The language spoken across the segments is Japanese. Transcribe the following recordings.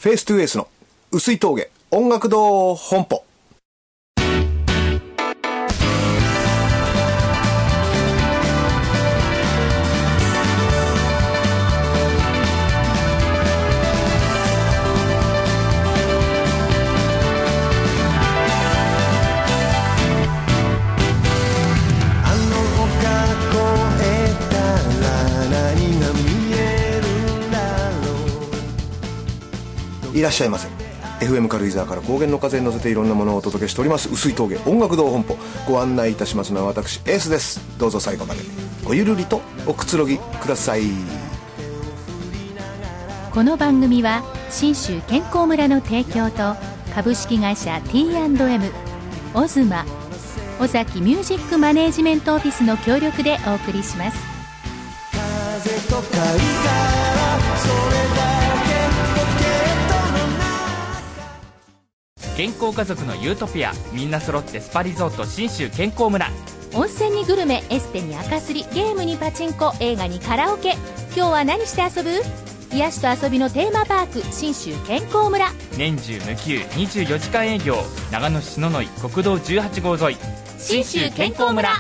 フェイストゥエースの薄い峠音楽堂本舗。いらっしゃいませ。 FM 軽井沢から高原の風に乗せていろんなものをお届けしております薄い峠音楽堂本舗。ご案内いたしますのは私エースです。どうぞ最後までごゆるりとおくつろぎください。 この番組は信州健康村の提供と株式会社 T&M オズマ尾崎ミュージックマネージメントオフィスの協力でお送りします。 風と貝殻それだ健康家族のユートピア、みんな揃ってスパリゾート信州健康村。 温泉にグルメ、エステに赤すり、ゲームにパチンコ、映画にカラオケ。今日は何して遊ぶ？癒しと遊びのテーマパーク信州健康村。 年中無休24時間営業。長野市篠ノ井国道18号沿い信州健康村。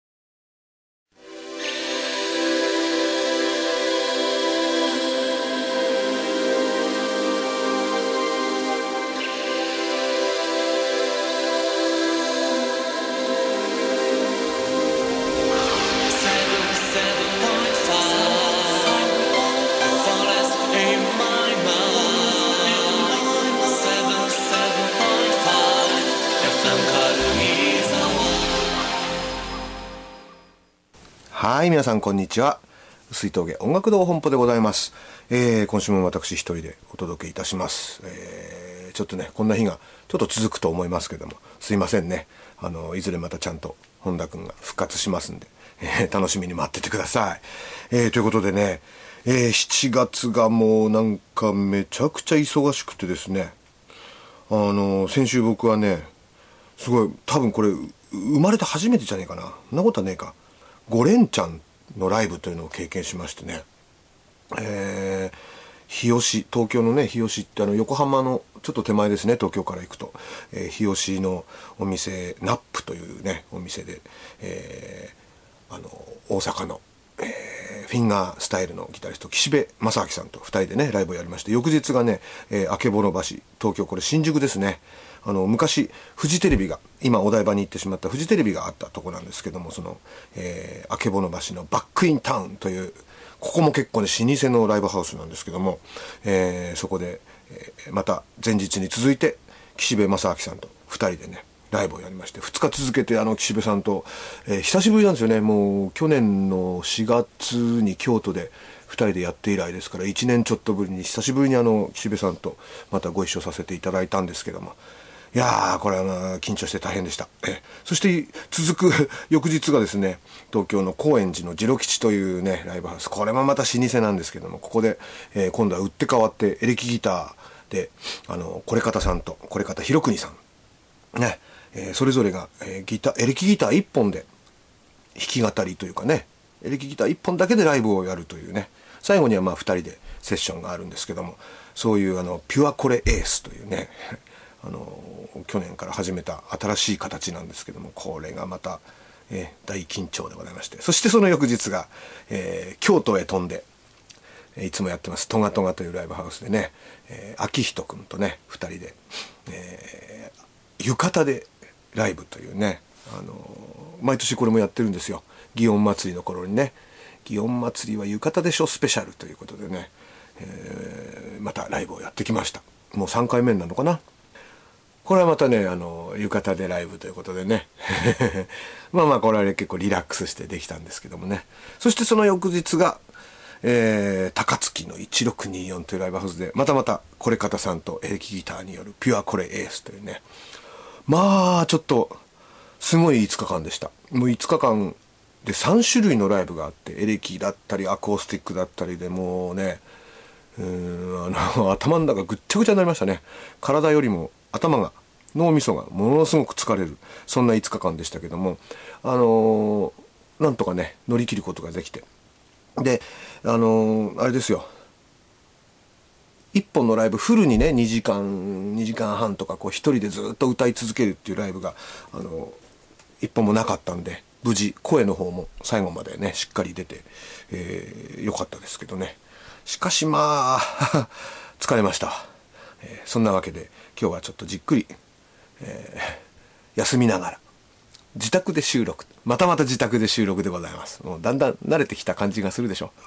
はい、皆さんこんにちは。薄い峠音楽堂本舗でございます。今週も私一人でお届けいたします。ちょっとねこんな日がちょっと続くと思いますけども、すいませんね。いずれまたちゃんと本田くんが復活しますんで、楽しみに待っててください。ということでね、7月がもうなんかめちゃくちゃ忙しくてですね、先週僕はねすごい、多分これ生まれて初めてじゃねえかな、そんなことはねえか、5連チャンのライブというのを経験しましてね、日吉、東京のね日吉って横浜のちょっと手前ですね、東京から行くと、日吉のお店ナップというねお店で、大阪の、フィンガースタイルのギタリスト岸辺正明さんと2人でねライブをやりまして、翌日がね、あけぼの橋、東京これ新宿ですね。昔フジテレビが、今お台場に行ってしまったフジテレビがあったとこなんですけども、その、あけぼの橋のバックインタウンという、ここも結構ね老舗のライブハウスなんですけども、そこで、また前日に続いて岸辺正明さんと2人でねライブをやりまして、2日続けて岸辺さんと、久しぶりなんですよね。もう去年の4月に京都で2人でやって以来ですから、1年ちょっとぶりに久しぶりに岸辺さんとまたご一緒させていただいたんですけども、いやーこれは緊張して大変でした。そして続く翌日がですね、東京の高円寺のジロ吉というねライブハウス、これもまた老舗なんですけども、ここで、今度は打って変わってエレキギターでこれ方さんとこれ方ひろくにさんね、それぞれが、エレキギター1本で弾き語りというかね、エレキギター1本だけでライブをやるというね、最後にはまあ2人でセッションがあるんですけども、そういうピュアコレエースというね去年から始めた新しい形なんですけども、これがまた、大緊張でございまして、そしてその翌日が、京都へ飛んで、いつもやってますトガトガというライブハウスでね、秋人くんとね2人で、浴衣でライブというね、毎年これもやってるんですよ。祇園祭の頃にね、祇園祭は浴衣でしょスペシャルということでね、またライブをやってきました。もう3回目なのかな。これはまたね浴衣でライブということでねまあこれは結構リラックスしてできたんですけどもね。そしてその翌日が、高槻の1624というライブハウスでまたこれ方さんとエレキギターによるピュアコレエースというね、まあちょっとすごい5日間でした。もう5日間で3種類のライブがあって、エレキだったりアコースティックだったりで、もうね頭の中ぐっちゃぐちゃになりましたね。体よりも頭が、脳みそがものすごく疲れる、そんな5日間でしたけども、なんとかね乗り切ることができて、であれですよ、 1本のライブフルにね2時間半とかこう一人でずっと歌い続けるっていうライブが1本もなかったんで、無事声の方も最後までねしっかり出て、よかったですけどね。しかしまあ疲れました。そんなわけで今日はちょっとじっくり、休みながら自宅で収録、また自宅で収録でございます。もうだんだん慣れてきた感じがするでしょ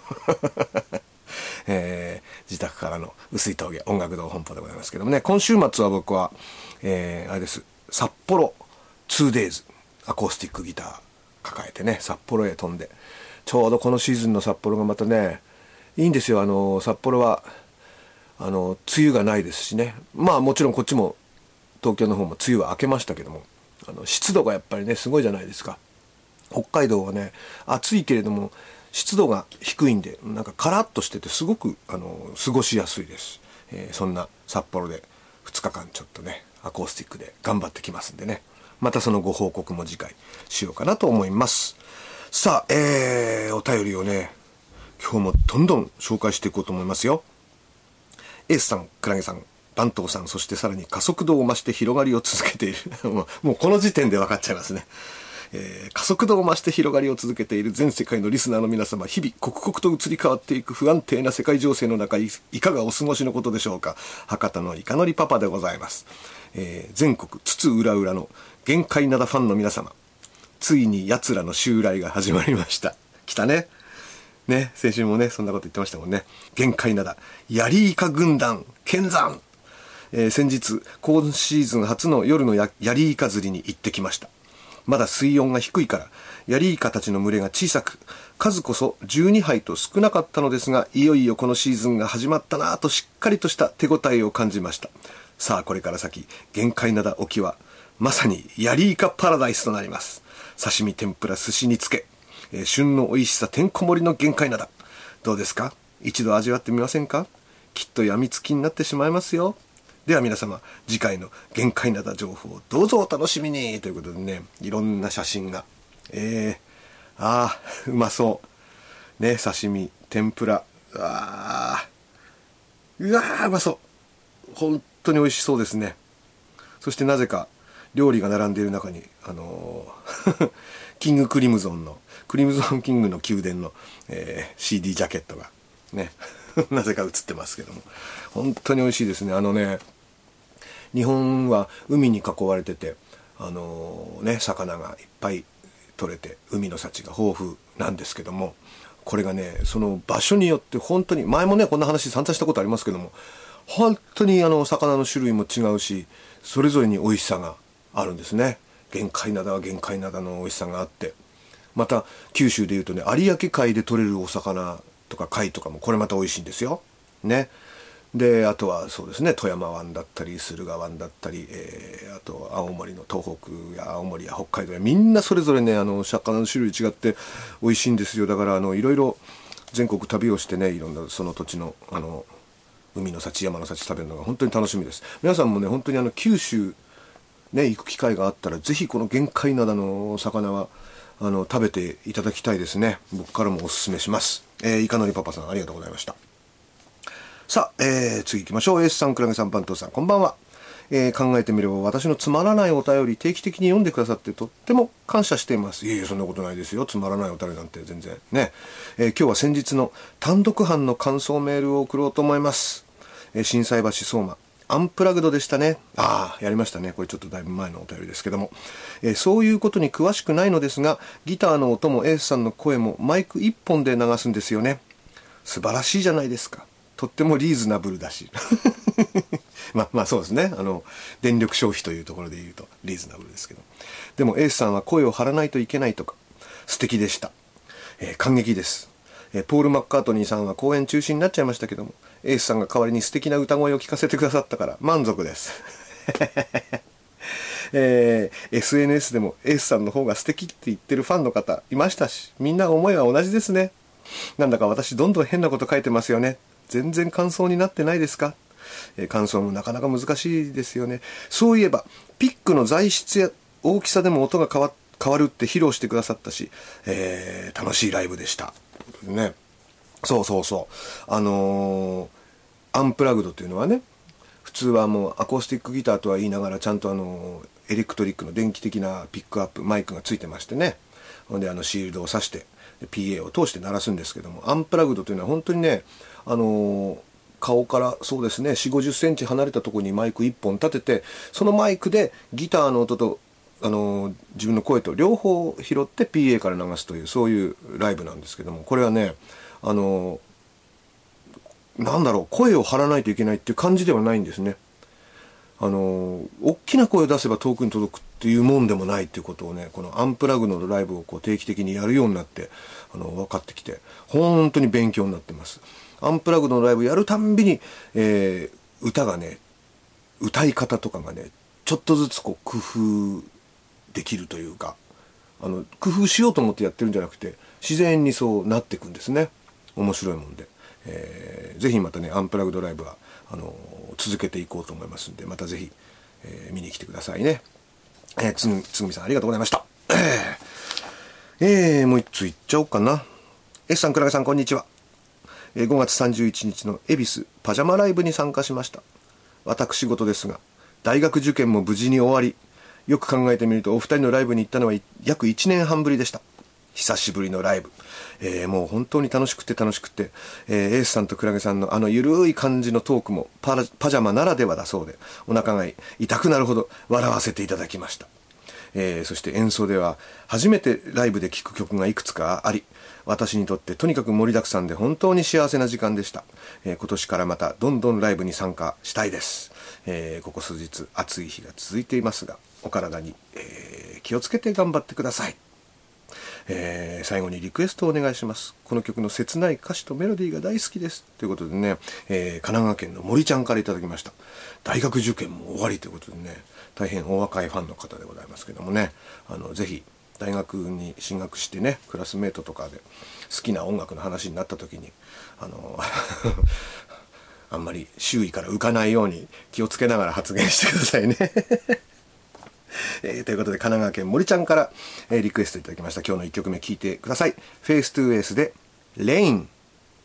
自宅からの薄い峠音楽堂本舗でございますけどもね、今週末は僕は、あれです、札幌 2days アコースティックギター抱えてね札幌へ飛んで、ちょうどこのシーズンの札幌がまたねいいんですよ。札幌は梅雨がないですしね、まあもちろんこっちも東京の方も梅雨は明けましたけども、湿度がやっぱりねすごいじゃないですか。北海道はね暑いけれども湿度が低いんで、なんかカラッとしててすごく過ごしやすいです。そんな札幌で2日間ちょっとねアコースティックで頑張ってきますんでね、またそのご報告も次回しようかなと思います。さあ、お便りをね今日もどんどん紹介していこうと思いますよ。エースさん、クラゲさん、番頭さん、そしてさらに加速度を増して広がりを続けているもうこの時点で分かっちゃいますね。加速度を増して広がりを続けている全世界のリスナーの皆様、日々刻々と移り変わっていく不安定な世界情勢の中、いかがお過ごしのことでしょうか。博多のいかのりパパでございます。全国津々浦々の限界灘ファンの皆様、ついに奴らの襲来が始まりました。来たね。ね、先週もねそんなこと言ってましたもんね。限界灘ヤリイカ軍団見参、先日今シーズン初の夜のヤリイカ釣りに行ってきました。まだ水温が低いからヤリイカたちの群れが小さく、数こそ12杯と少なかったのですが、いよいよこのシーズンが始まったなぁとしっかりとした手応えを感じました。さあこれから先限界灘沖はまさにヤリイカパラダイスとなります。刺身、天ぷら、寿司につけ、旬の美味しさてんこ盛りの限界灘、どうですか？一度味わってみませんか？きっと病みつきになってしまいますよ。では皆様、次回の限界灘情報をどうぞお楽しみにということでね、いろんな写真が、うまそうね。刺身、天ぷら、うわーうまそう、本当に美味しそうですね。そしてなぜか料理が並んでいる中にキングクリムゾンキングの宮殿の、CD ジャケットがねなぜか映ってますけども、本当に美味しいですね。日本は海に囲われてて魚がいっぱい取れて海の幸が豊富なんですけども、これがねその場所によって本当に、前もねこんな話散々したことありますけども、本当に魚の種類も違うし、それぞれに美味しさがあるんですね。限界灘は限界灘の美味しさがあって、また九州でいうとね有明海で取れるお魚とか貝とかもこれまた美味しいんですよね。であとはそうですね、富山湾だったり駿河湾だったり、あと青森の東北や青森や北海道や、みんなそれぞれね魚の種類違って美味しいんですよ。だからいろいろ全国旅をしてね、いろんなその土地の海の幸山の幸食べるのが本当に楽しみです。皆さんもね本当に九州ね行く機会があったら、ぜひこの限界灘の魚は食べていただきたいですね。僕からもおすすめします。いかのりパパさんありがとうございました。さあ、次行きましょう。エースさん、クラゲさん、番頭さん、こんばんは。考えてみれば私のつまらないお便り定期的に読んでくださってとっても感謝しています。いえいえ、そんなことないですよ。つまらないお便りなんて全然ね。今日は先日の単独犯の感想メールを送ろうと思います。心斎橋相馬アンプラグドでしたね。やりましたね。これちょっとだいぶ前のお便りですけども、そういうことに詳しくないのですが、ギターの音もエースさんの声もマイク1本で流すんですよね。素晴らしいじゃないですか。とってもリーズナブルだしまあそうですね、電力消費というところで言うとリーズナブルですけど、でもエースさんは声を張らないといけないとか素敵でした。感激です。ポール・マッカートニーさんは公演中止になっちゃいましたけども、エースさんが代わりに素敵な歌声を聞かせてくださったから満足ですSNS でもエースさんの方が素敵って言ってるファンの方いましたし、みんな思いは同じですね。なんだか私どんどん変なこと書いてますよね。全然感想になってないですか？感想もなかなか難しいですよね。そういえばピックの材質や大きさでも音が変わるって披露してくださったし、楽しいライブでしたね。そうアンプラグドというのはね、普通はもうアコースティックギターとは言いながらちゃんとエレクトリックの電気的なピックアップマイクがついてましてね、ほんでシールドを挿して PA を通して鳴らすんですけども、アンプラグドというのは本当にね、顔からそうですね4、50センチ離れたところにマイク1本立てて、そのマイクでギターの音と自分の声と両方拾って PA から流すという、そういうライブなんですけども、これはねなんだろう、声を張らないといけないっていう感じではないんですね。大きな声を出せば遠くに届くっていうもんでもないっていうことをね、このアンプラグのライブをこう定期的にやるようになって分かってきて、本当に勉強になってます。アンプラグのライブやるたんびに、歌がね、歌い方とかがねちょっとずつこう工夫できるというか、工夫しようと思ってやってるんじゃなくて自然にそうなっていくんですね。面白いもんで、ぜひまたねアンプラグドライブは続けていこうと思いますんで、またぜひ、見に来てくださいね。つぐみさんありがとうございました。もう一ついっちゃおうかな。 S さん、倉賀さん、こんにちは。5月31日の恵比寿パジャマライブに参加しました。私事ですが、大学受験も無事に終わり、よく考えてみるとお二人のライブに行ったのは約1年半ぶりでした。久しぶりのライブ、もう本当に楽しくて、エースさんとクラゲさんのゆるい感じのトークもパジャマならではだそうで、お腹が痛くなるほど笑わせていただきました。そして演奏では初めてライブで聴く曲がいくつかあり、私にとってとにかく盛りだくさんで本当に幸せな時間でした。今年からまたどんどんライブに参加したいです。ここ数日暑い日が続いていますが、お体に、気をつけて頑張ってください。最後にリクエストをお願いします。この曲の切ない歌詞とメロディーが大好きですということでね、神奈川県の森ちゃんからいただきました。大学受験も終わりということでね、大変お若いファンの方でございますけどもね、ぜひ大学に進学してね、クラスメートとかで好きな音楽の話になった時にあんまり周囲から浮かないように気をつけながら発言してくださいね。ということで神奈川県森ちゃんから、リクエストいただきました。今日の1曲目聴いてください。フェイストゥーエースでレイン。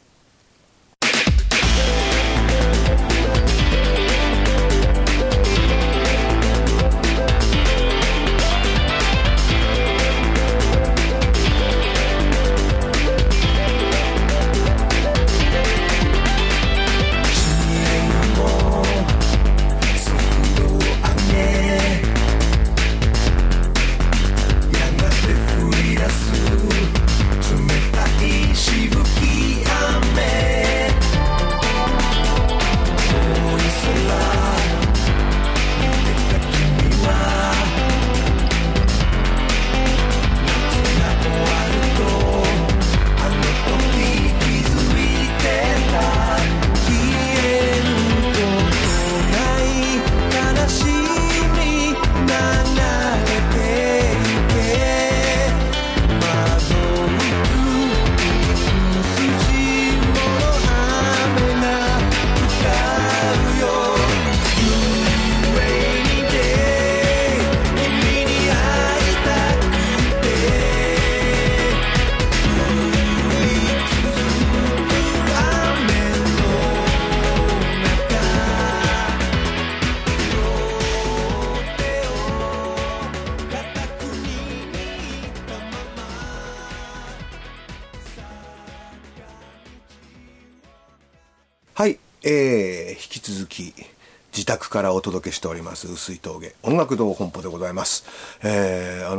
はい、引き続き自宅からお届けしております碓氷峠音楽堂本舗でございます。だ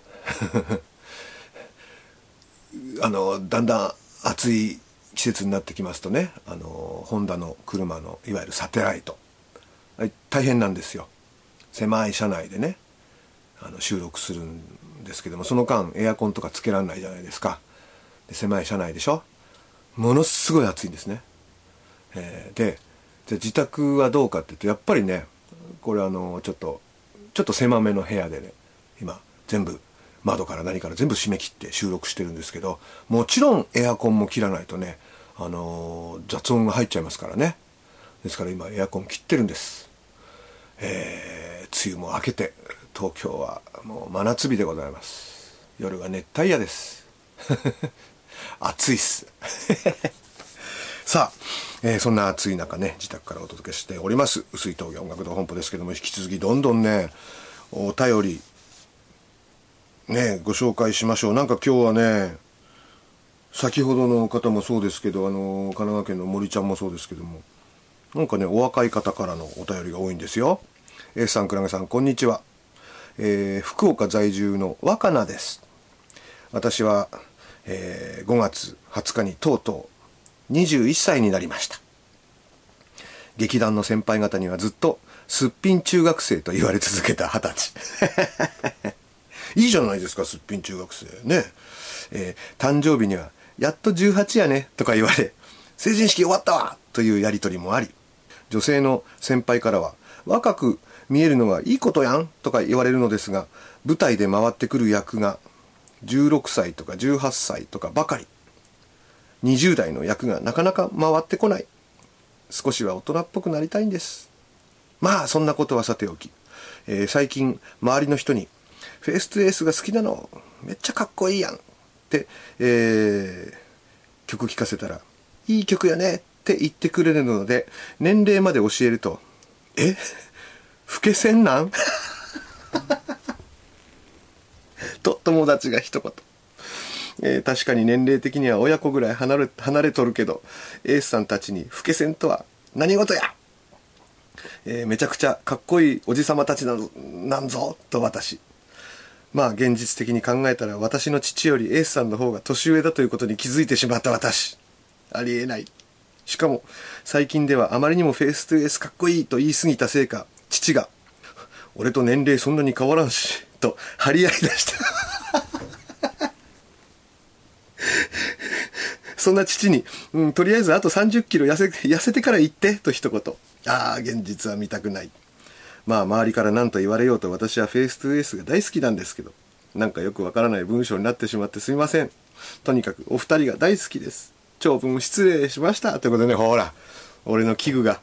んだん暑い季節になってきますとね、ホンダの車のいわゆるサテライト大変なんですよ。狭い車内でね収録するんですけども、その間エアコンとかつけられないじゃないですか。で狭い車内でしょ、ものすごい暑いんですね。で自宅はどうかっていうと、やっぱりねこれちょっと狭めの部屋でね、今全部窓から何から全部閉め切って収録してるんですけど、もちろんエアコンも切らないとね、雑音が入っちゃいますからね。ですから今エアコン切ってるんです。梅雨も明けて東京はもう真夏日でございます。夜が熱帯夜です。暑いっす。 さあ、そんな暑い中ね、自宅からお届けしております碓井峠音楽堂本舗ですけども、引き続きどんどんねお便りねご紹介しましょう。なんか今日はね、先ほどの方もそうですけど、神奈川県の森ちゃんもそうですけども、なんかねお若い方からのお便りが多いんですよ。A さん、くらげさん、こんにちは。福岡在住の若菜です。私は、5月20日にとうとう21歳になりました。劇団の先輩方にはずっとすっぴん中学生と言われ続けた20歳いいじゃないですか、すっぴん中学生ね。誕生日にはやっと18やねとか言われ、成人式終わったわというやりとりもあり、女性の先輩からは若く見えるのはいいことやんとか言われるのですが、舞台で回ってくる役が16歳とか18歳とかばかり。20代の役がなかなか回ってこない。少しは大人っぽくなりたいんです。まあそんなことはさておき、最近周りの人にフェイストゥエースが好きなのめっちゃかっこいいやんって、曲聴かせたらいい曲やねって言ってくれるので、年齢まで教えると、老けせんなんと友達が一言。確かに年齢的には親子ぐらい離れとるけど、エースさんたちに老けせんとは何事や、めちゃくちゃかっこいいおじさまたちなんぞと私。まあ現実的に考えたら、私の父よりエースさんの方が年上だということに気づいてしまった私。ありえない。しかも最近ではあまりにもフェイストゥエースかっこいいと言い過ぎたせいか、父が俺と年齢そんなに変わらんしと張り合い出したそんな父に、とりあえずあと30キロ痩せてから行ってと一言。ああ、現実は見たくない。まあ周りから何と言われようと、私はフェイストゥエースが大好きなんですけど、なんかよくわからない文章になってしまってすみません。とにかくお二人が大好きです。長文失礼しましたということでね、ほら俺の器具が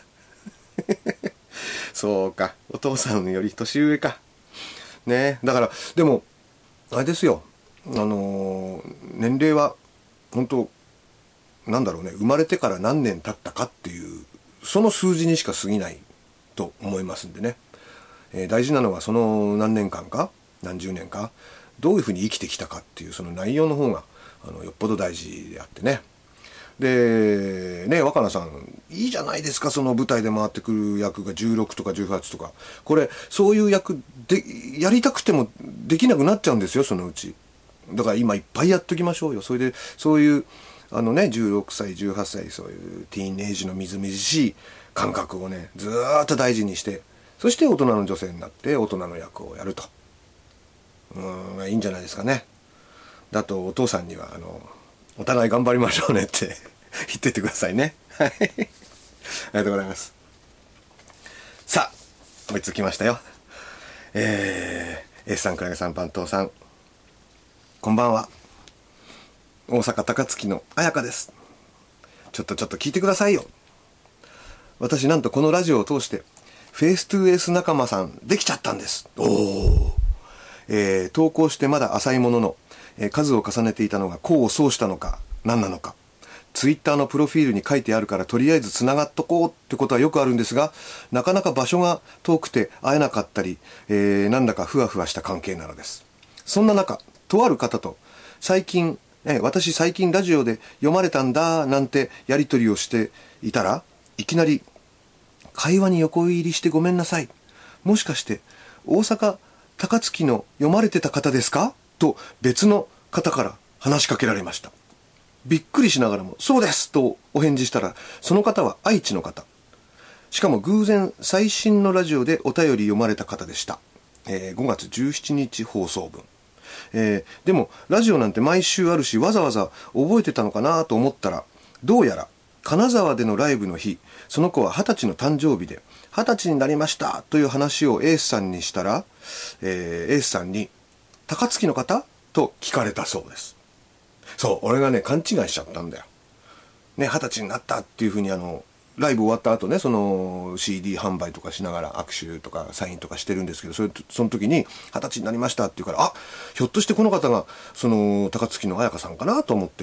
そうか、お父さんより年上かね。だからでもあれですよ、年齢は本当なんだろうね、生まれてから何年経ったかっていうその数字にしか過ぎないと思いますんでね、大事なのはその何年間か何十年かどういうふうに生きてきたかっていうその内容の方がよっぽど大事であってね。でね、若菜さんいいじゃないですか、その舞台で回ってくる役が16とか18とか。これそういう役でやりたくてもできなくなっちゃうんですよ、そのうち。だから今いっぱいやっときましょうよ。それでそういう16歳18歳そういうティーンエイジのみずみずしい感覚をねずーっと大事にして、そして大人の女性になって大人の役をやると、いいんじゃないですかね。だとお父さんにはお互い頑張りましょうねって言ってってくださいね。はい、ありがとうございます。さあもう一つ来ましたよ。S さん、倉毛さん、番頭さん、こんばんは。大阪高槻の彩香です。ちょっと聞いてくださいよ。私なんとこのラジオを通してフェイストゥエース仲間さんできちゃったんです。投稿してまだ浅いものの、数を重ねていたのが功を奏したのか何なのか、ツイッターのプロフィールに書いてあるからとりあえずつながっとこうってことはよくあるんですが、なかなか場所が遠くて会えなかったり、なんだかふわふわした関係なのです。そんな中、とある方と私最近ラジオで読まれたんだなんてやり取りをしていたら、いきなり会話に横入りしてごめんなさい、もしかして大阪高槻の読まれてた方ですかと別の方から話しかけられました。びっくりしながらもそうですとお返事したら、その方は愛知の方、しかも偶然最新のラジオでお便り読まれた方でした。5月17日放送分。でもラジオなんて毎週あるし、わざわざ覚えてたのかなと思ったら、どうやら金沢でのライブの日、その子は20歳の誕生日で20歳になりましたという話をエースさんにしたら、エースさんに高槻の方と聞かれたそうです。そう、俺がね勘違いしちゃったんだよね。20歳になったっていうふうにライブ終わった後ね、その CD 販売とかしながら握手とかサインとかしてるんですけど、その時に20歳になりましたって言うから、あ、ひょっとしてこの方がその高槻の彩香さんかなと思って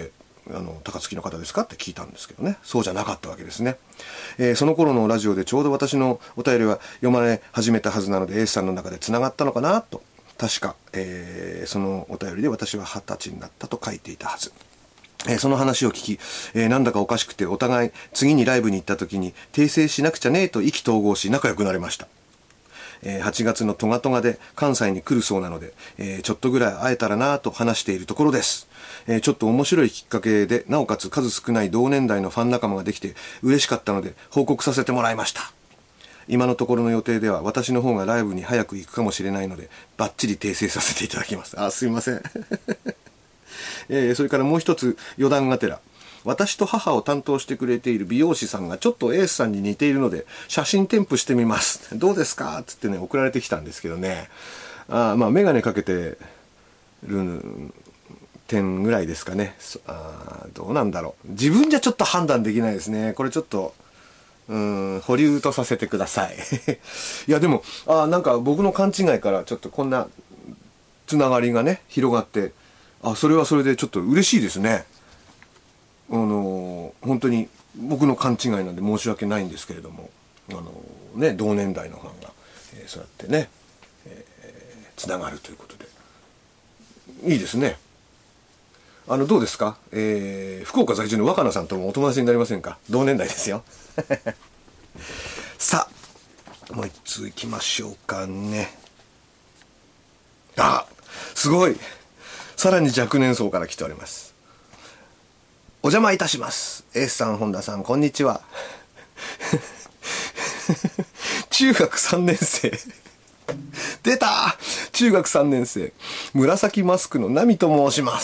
高槻の方ですかって聞いたんですけどね、そうじゃなかったわけですね。その頃のラジオでちょうど私のお便りは読まれ始めたはずなので、エースさんの中で繋がったのかなと。確か、そのお便りで私は20歳になったと書いていたはず。その話を聞き、なんだかおかしくてお互い次にライブに行った時に訂正しなくちゃねえと意気投合し仲良くなれました。8月のトガトガで関西に来るそうなので、ちょっとぐらい会えたらなと話しているところです。ちょっと面白いきっかけで、なおかつ数少ない同年代のファン仲間ができて嬉しかったので報告させてもらいました。今のところの予定では私の方がライブに早く行くかもしれないので、バッチリ訂正させていただきます。すいません。それからもう一つ余談がてら、私と母を担当してくれている美容師さんがちょっとエースさんに似ているので写真添付してみます。どうですかつってね、送られてきたんですけどね。メガネかけてる点ぐらいですかね。どうなんだろう。自分じゃちょっと判断できないですね。これちょっと、保留とさせてください。いやでも、なんか僕の勘違いからちょっとこんなつながりがね、広がって、それはそれでちょっと嬉しいですね。本当に僕の勘違いなんで申し訳ないんですけれども、同年代のファンが、そうやってね、つながるということでいいですね。どうですか、福岡在住の若菜さんともお友達になりませんか？同年代ですよ。さあ、もう一通いきましょうかね。すごい、さらに若年層から来ております。お邪魔いたします。エースさん、本田さん、こんにちは。中学3年生。出た！中学3年生。紫マスクのナミと申します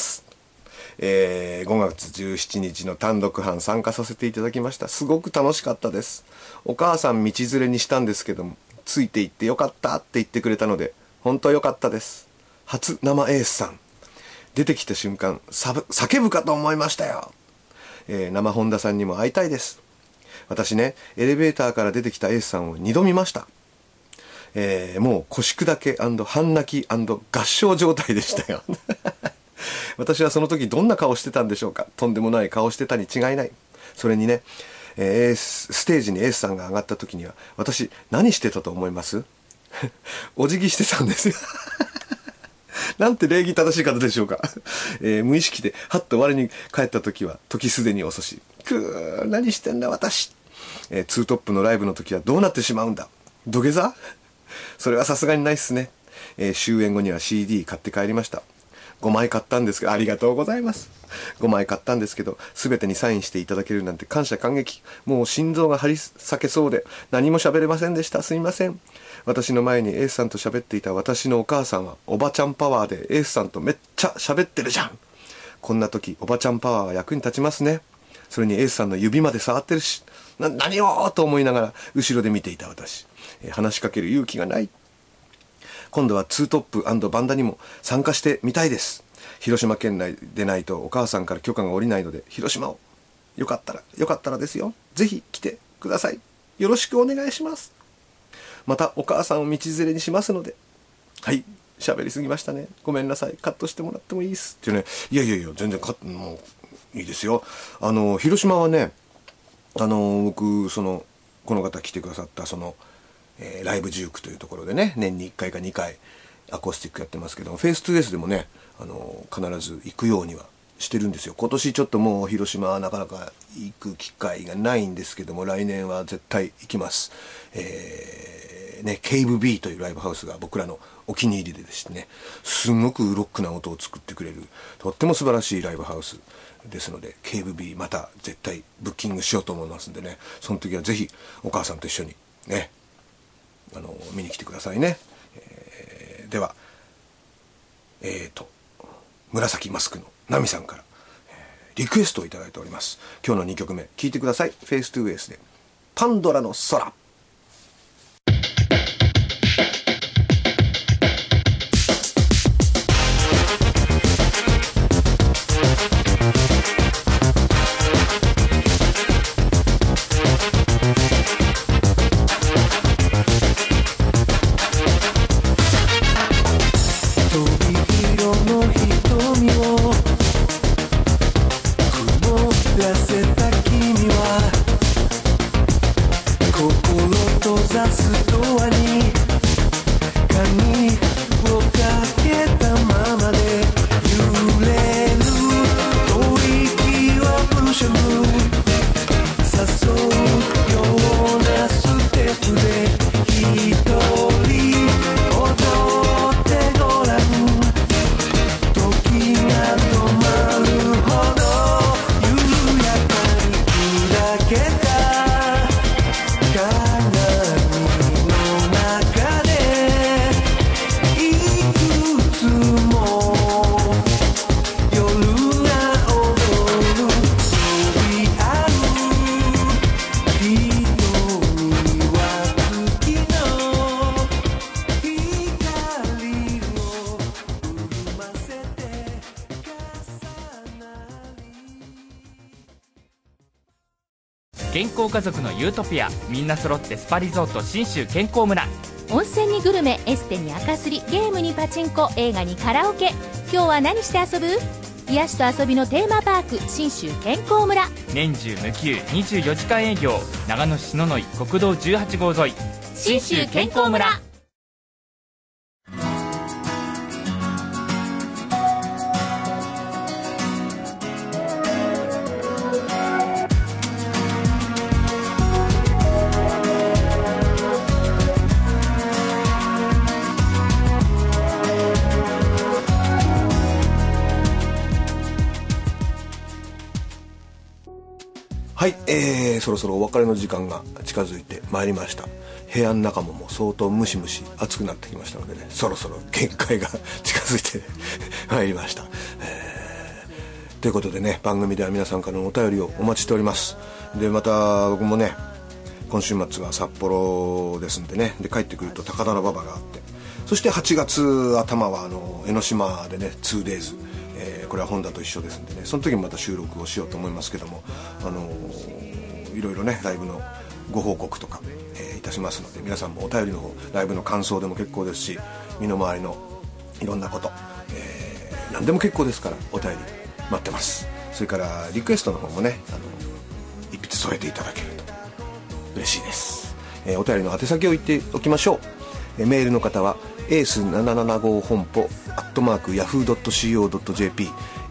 。5月17日の単独班参加させていただきました。すごく楽しかったです。お母さん道連れにしたんですけども、ついていってよかったって言ってくれたので、本当よかったです。初生エースさん。出てきた瞬間、叫ぶかと思いましたよ。生本田さんにも会いたいです。私ね、エレベーターから出てきたエースさんを2度見ました。もう腰砕け&半泣き&合唱状態でしたよ。私はその時どんな顔してたんでしょうか。とんでもない顔してたに違いない。それにね、ステージにエースさんが上がった時には、私何してたと思います？お辞儀してたんですよ。なんて礼儀正しい方でしょうか。無意識ではっと我に帰った時は時すでに遅し。何してんだ私。ツートップのライブの時はどうなってしまうんだ。土下座？それはさすがにないっすね。終演後には CD 買って帰りました。5枚買ったんですけど、ありがとうございます。5枚買ったんですけど、全てにサインしていただけるなんて感謝感激。もう心臓が張り裂けそうで何も喋れませんでした。すいません。私の前にエースさんと喋っていた私のお母さんはおばちゃんパワーでエースさんとめっちゃ喋ってるじゃん。こんな時おばちゃんパワーは役に立ちますね。それにエースさんの指まで触ってるし、何をと思いながら後ろで見ていた私、話しかける勇気がない。今度はツートップ&バンダにも参加してみたいです。広島県内でないとお母さんから許可が下りないので、広島をよかったらですよ、ぜひ来てください。よろしくお願いします。またお母さんを道連れにしますので。はい、喋りすぎましたね、ごめんなさい。カットしてもらってもいいですってね。いや全然もういいですよ。広島はね、僕この方来てくださったライブジュークというところでね、年に1回か2回アコースティックやってますけど、フェイス2エースでもね、必ず行くようにはしてるんですよ。今年ちょっともう広島はなかなか行く機会がないんですけども、来年は絶対行きます。ケイブ B というライブハウスが僕らのお気に入りでですね、すごくロックな音を作ってくれるとっても素晴らしいライブハウスですので、ケイブ B また絶対ブッキングしようと思いますんでね、その時はぜひお母さんと一緒にね、見に来てくださいね。では紫マスクのナミさんから、リクエストをいただいております。今日の2曲目聴いてください。フェイス2エースでパンドラの空。 色の瞳をく心閉ざすドアに鍵をかけたままで揺れる吐息はプッシュブ誘うようなステップで一人踊ってごらん時が止まるほど緩やかに砕けた鏡の中でいくつも夜が踊る飛び合う瞳は月の光を潤ませて重なり健康家族のユートピア、みんな揃ってスパリゾート信州健康村。 温泉にグルメ、エステに赤すり、ゲームにパチンコ、映画にカラオケ。今日は何して遊ぶ？癒しと遊びのテーマパーク、信州健康村。 年中無休24時間営業、長野市野々井国道18号沿い、信州健康村。 はい、そろそろお別れの時間が近づいてまいりました。部屋の中も相当ムシムシ暑くなってきましたのでね、そろそろ限界が近づいてまいりました。ということでね、番組では皆さんからのお便りをお待ちしております。で、また僕もね、今週末は札幌ですんでね、で帰ってくると高田馬場があって、そして8月頭は江ノ島でね 2days、これは本田と一緒ですんでね、その時にまた収録をしようと思いますけども、いろいろねライブのご報告とか、いたしますので、皆さんもお便りの方、ライブの感想でも結構ですし、身の回りのいろんなこと、何でも結構ですからお便り待ってます。それからリクエストの方もね一筆添えていただけると嬉しいです。お便りの宛先を言っておきましょう。メールの方はエース775本舗@yahoo.co.jp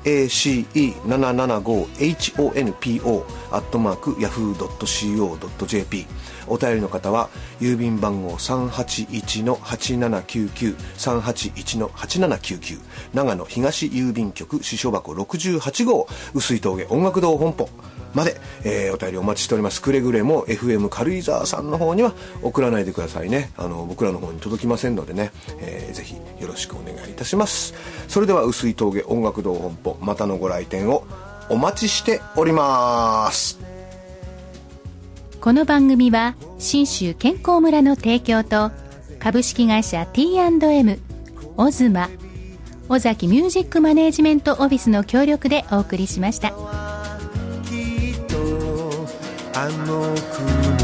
ace775honpo @yahoo.co.jp。 お便りの方は郵便番号 381-8799 381-8799 長野東郵便局支所箱68号碓氷峠音楽堂本舗まで、お便りお待ちしております。くれぐれも FM 軽井沢さんの方には送らないでくださいね。僕らの方に届きませんのでね、ぜひよろしくお願いいたします。それでは碓氷峠音楽堂本舗、またのご来店をお待ちしております。 この番組は信州健康村の提供と株式会社 T&M、 オズマ、尾崎ミュージックマネージメントオフィスの協力でお送りしました。 きっとあの国